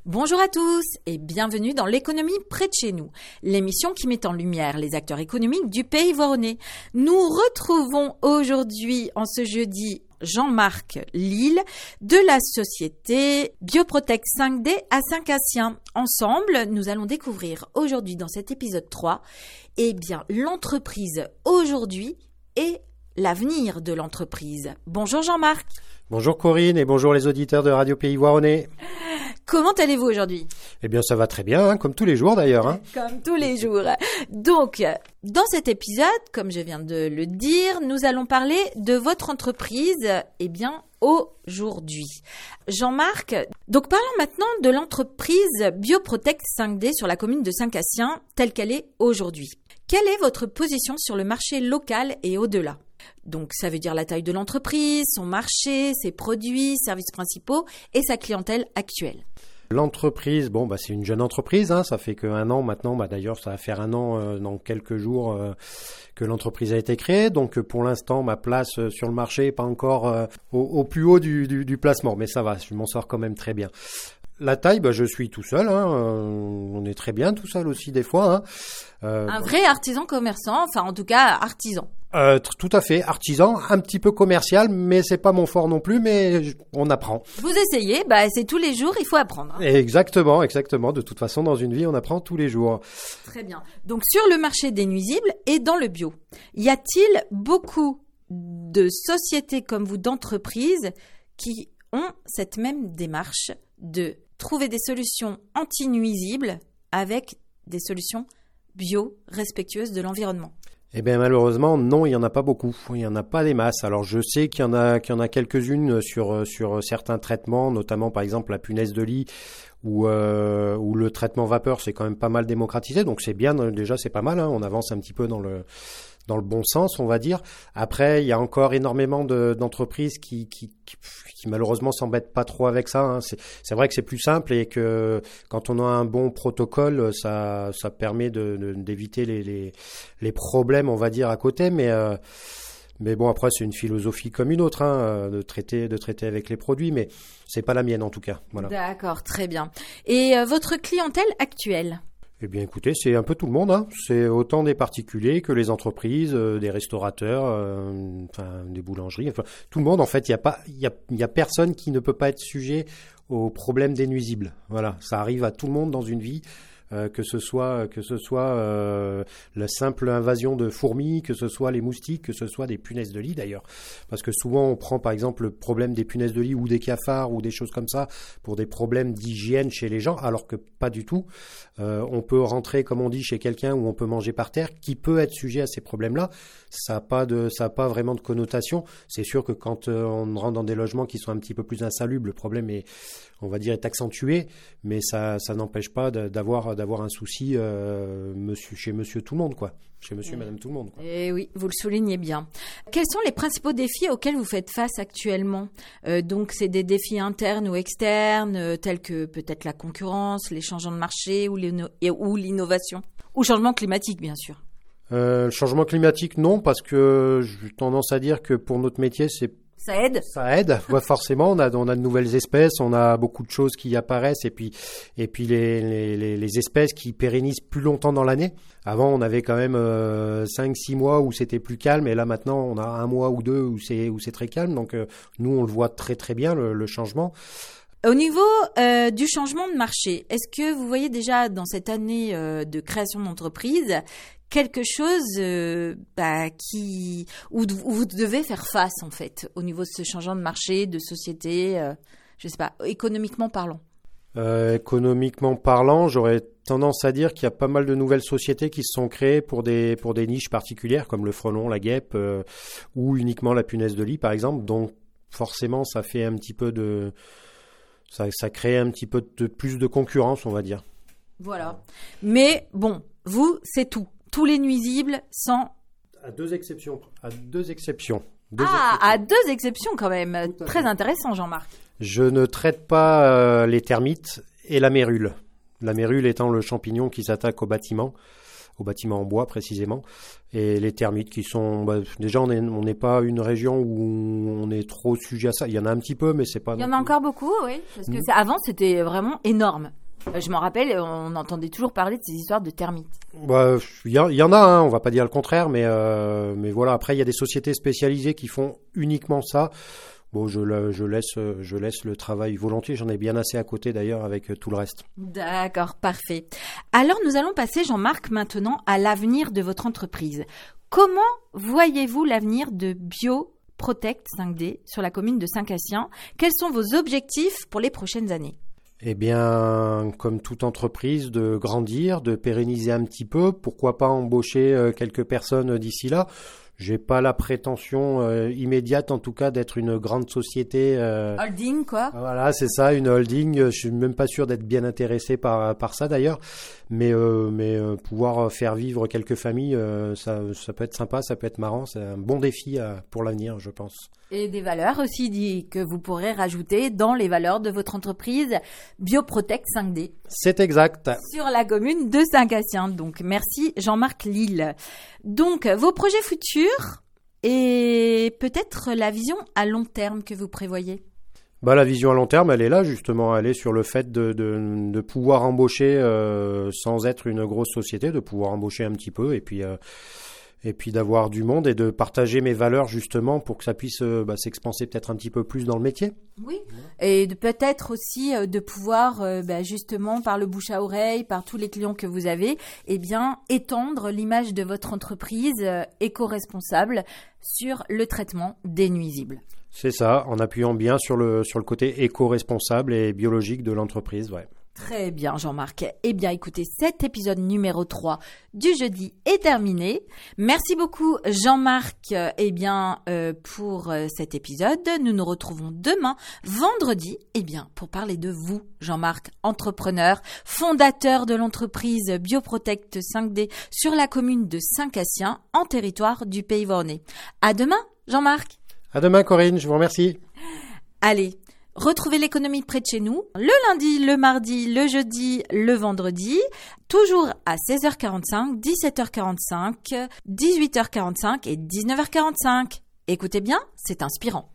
Bonjour à tous et bienvenue dans l'économie près de chez nous, l'émission qui met en lumière les acteurs économiques du pays voironnais. Nous retrouvons aujourd'hui, en ce jeudi, Jean-Marc Lille de la société Bioprotect 5D à Saint-Cassien. Ensemble, nous allons découvrir aujourd'hui dans cet épisode 3, l'entreprise aujourd'hui et l'avenir de l'entreprise. Bonjour Jean-Marc. Bonjour Corinne et bonjour les auditeurs de Radio Pays Voironnais. Comment allez-vous aujourd'hui ? Eh bien, ça va très bien, comme tous les jours d'ailleurs. Comme tous les jours. Donc, dans cet épisode, comme je viens de le dire, nous allons parler de votre entreprise, aujourd'hui. Jean-Marc, donc parlons maintenant de l'entreprise Bioprotect 5D sur la commune de Saint-Cassien, telle qu'elle est aujourd'hui. Quelle est votre position sur le marché local et au-delà ? Donc, ça veut dire la taille de l'entreprise, son marché, ses produits, services principaux et sa clientèle actuelle. L'entreprise, c'est une jeune entreprise, ça fait qu'un an maintenant, d'ailleurs ça va faire un an dans quelques jours que l'entreprise a été créée, donc pour l'instant ma place sur le marché n'est pas encore au plus haut du placement, mais ça va, je m'en sors quand même très bien. La taille, je suis tout seul, on est très bien tout seul aussi des fois. Un vrai artisan commerçant, enfin en tout cas artisan. Tout à fait, artisan, un petit peu commercial, mais c'est pas mon fort non plus, mais on apprend. Vous essayez, c'est tous les jours, il faut apprendre. Exactement. De toute façon, dans une vie, on apprend tous les jours. Très bien. Donc sur le marché des nuisibles et dans le bio, y a-t-il beaucoup de sociétés comme vous, d'entreprises, qui ont cette même démarche de trouver des solutions anti-nuisibles avec des solutions bio respectueuses de l'environnement ? Eh bien malheureusement non, il y en a pas beaucoup, il y en a pas des masses. Alors je sais qu'il y en a quelques-unes sur certains traitements, notamment par exemple la punaise de lit où le traitement vapeur c'est quand même pas mal démocratisé, donc c'est bien déjà, c'est pas mal, on avance un petit peu dans le bon sens, on va dire. Après, il y a encore énormément d'entreprises qui malheureusement s'embêtent pas trop avec ça. C'est vrai que c'est plus simple et que quand on a un bon protocole, ça permet d'éviter les problèmes, on va dire, à côté. Mais bon, après, c'est une philosophie comme une autre, de traiter avec les produits, mais c'est pas la mienne en tout cas. Voilà. D'accord, très bien. Et votre clientèle actuelle ? Eh bien, écoutez, c'est un peu tout le monde. C'est autant des particuliers que les entreprises, des restaurateurs, des boulangeries. Enfin, tout le monde, en fait. Il y a personne qui ne peut pas être sujet au problème des nuisibles. Voilà, ça arrive à tout le monde dans une vie. Que ce soit la simple invasion de fourmis, que ce soit les moustiques, que ce soit des punaises de lit d'ailleurs. Parce que souvent on prend par exemple le problème des punaises de lit ou des cafards ou des choses comme ça pour des problèmes d'hygiène chez les gens, alors que pas du tout. On peut rentrer, comme on dit, chez quelqu'un où on peut manger par terre, qui peut être sujet à ces problèmes-là. Ça a pas vraiment de connotation. C'est sûr que quand on rentre dans des logements qui sont un petit peu plus insalubres, le problème est, on va dire, est accentué, mais ça n'empêche pas d'avoir un souci chez monsieur tout le monde, quoi. Chez monsieur et madame tout le monde, quoi. Et oui, vous le soulignez bien. Quels sont les principaux défis auxquels vous faites face actuellement ? Donc, c'est des défis internes ou externes, tels que peut-être la concurrence, les changements de marché ou l'innovation ? Ou changement climatique, bien sûr. Le changement climatique, non, parce que j'ai tendance à dire que pour notre métier, ça aide. Ça aide, ouais, forcément. On a de nouvelles espèces, on a beaucoup de choses qui apparaissent et puis les espèces qui pérennisent plus longtemps dans l'année. Avant, on avait quand même 5-6 mois où c'était plus calme et là maintenant, on a 1 mois ou 2 où c'est très calme. Donc nous, on le voit très très bien le changement. Au niveau du changement de marché, est-ce que vous voyez déjà dans cette année de création d'entreprise quelque chose où vous devez faire face en fait au niveau de ce changement de marché, de société, je sais pas, économiquement parlant? Économiquement parlant, j'aurais tendance à dire qu'il y a pas mal de nouvelles sociétés qui se sont créées pour des niches particulières comme le frelon, la guêpe ou uniquement la punaise de lit par exemple. Donc forcément, ça fait un petit peu ça crée un petit peu de plus de concurrence, on va dire. Voilà. Mais bon, vous, c'est tout. Tous les nuisibles sans... À deux exceptions. À deux exceptions quand même. Très intéressant, Jean-Marc. Je ne traite pas les termites et la mérule. La mérule étant le champignon qui s'attaque aux bâtiments. au bâtiment en bois précisément. Et les termites qui sont... déjà, on n'est pas une région où on est trop sujet à ça. Il y en a un petit peu, mais c'est pas... Il y en a encore beaucoup, oui. Parce que avant, c'était vraiment énorme. Je m'en rappelle, on entendait toujours parler de ces histoires de termites. Il y en a, hein, on va pas dire le contraire, mais voilà. Après, il y a des sociétés spécialisées qui font uniquement ça. Bon, je laisse le travail volontiers. J'en ai bien assez à côté d'ailleurs avec tout le reste. D'accord, parfait. Alors, nous allons passer, Jean-Marc, maintenant à l'avenir de votre entreprise. Comment voyez-vous l'avenir de BioProtect 5D sur la commune de Saint-Cassien ? Quels sont vos objectifs pour les prochaines années ? Eh bien, comme toute entreprise, de grandir, de pérenniser un petit peu. Pourquoi pas embaucher quelques personnes d'ici là ? J'ai pas la prétention immédiate, en tout cas, d'être une grande société. Holding, quoi. Voilà, c'est ça, une holding. Je suis même pas sûr d'être bien intéressé par ça d'ailleurs, mais pouvoir faire vivre quelques familles, ça peut être sympa, ça peut être marrant. C'est un bon défi pour l'avenir, je pense. Et des valeurs aussi que vous pourrez rajouter dans les valeurs de votre entreprise BioProtect 5D. C'est exact. Sur la commune de Saint-Cassien. Donc, merci Jean-Marc Lille. Donc, vos projets futurs et peut-être la vision à long terme que vous prévoyez. La vision à long terme, elle est là justement. Elle est sur le fait de pouvoir embaucher sans être une grosse société, de pouvoir embaucher un petit peu et puis d'avoir du monde et de partager mes valeurs justement pour que ça puisse s'expanser peut-être un petit peu plus dans le métier. Oui, et peut-être aussi de pouvoir justement par le bouche à oreille, par tous les clients que vous avez, étendre l'image de votre entreprise éco-responsable sur le traitement des nuisibles. C'est ça, en appuyant bien sur le côté éco-responsable et biologique de l'entreprise, ouais. Très bien, Jean-Marc. Eh bien, écoutez, cet épisode numéro 3 du jeudi est terminé. Merci beaucoup, Jean-Marc, pour cet épisode. Nous nous retrouvons demain, vendredi, pour parler de vous, Jean-Marc, entrepreneur, fondateur de l'entreprise BioProtect 5D sur la commune de Saint-Cassien, en territoire du Pays Vornais. À demain, Jean-Marc. À demain, Corinne, je vous remercie. Allez. Retrouvez l'économie près de chez nous, le lundi, le mardi, le jeudi, le vendredi, toujours à 16h45, 17h45, 18h45 et 19h45. Écoutez bien, c'est inspirant.